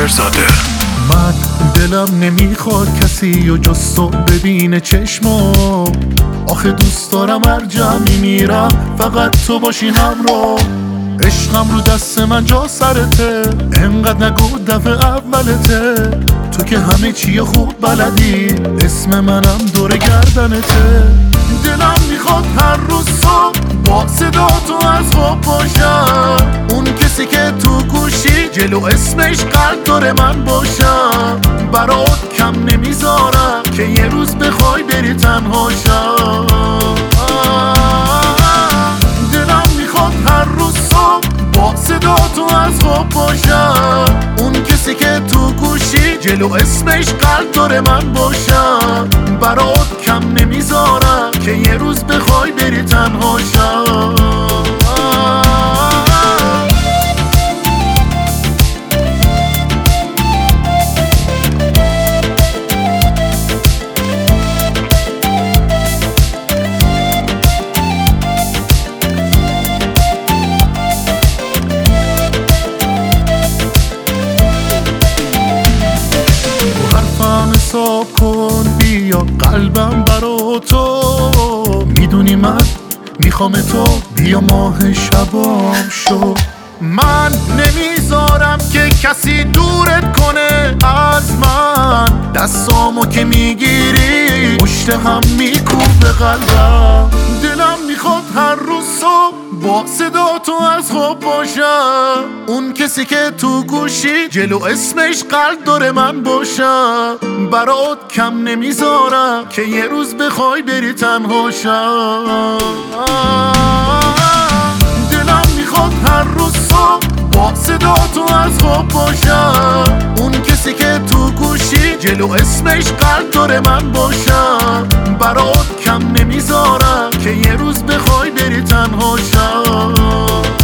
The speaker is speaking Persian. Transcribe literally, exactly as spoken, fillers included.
فرزاده. من دلم نمیخواد کسی و جز تو ببینه چشمو، آخه دوست دارم هر جا میمیرم فقط تو باشی همراه. عشقم رو دست من جا سرته، انقدر نگو دفعه اولته. تو که همه چی خوب بلدی، اسم منم دور گردنته. دلم میخواد هر روز صبح با صدا تو از خواب باشم، اون کسی که تو گوشی جلو اسمش قلب داره من باشم. برات کم نمیذارم که یه روز بخوای بری تنها شم. دلم میخواد هر روز صبح با صدا تو از خواب باشم، اون کسی که تو گوشی جلو اسمش قلب داره من باشم. برات کم نمیذارم که یه روز بخوای بری تنها شم. حساب کن بیا قلبم برا تو، میدونی من میخوام تو، بیا ماه شبام شو. من نمیذارم که کسی دورت کنه از من، دستامو که میگیری پشت هم میکوبه قلبم. دلم میخواد هر روز صبح با صدا تو از خواب باشم، اون کسی که تو گوشی جلو اسمش قلب داره من باشم. برات کم نمیذارم که یه روز بخوای بری تنها شم. دلم میخواد هر روز صبح با صدا تو از خواب باشم، اون کسی که تو گوشی جلو اسمش قلب داره من باشم. برات کم نمیذارم که یه روز بخوای بری تنها شم.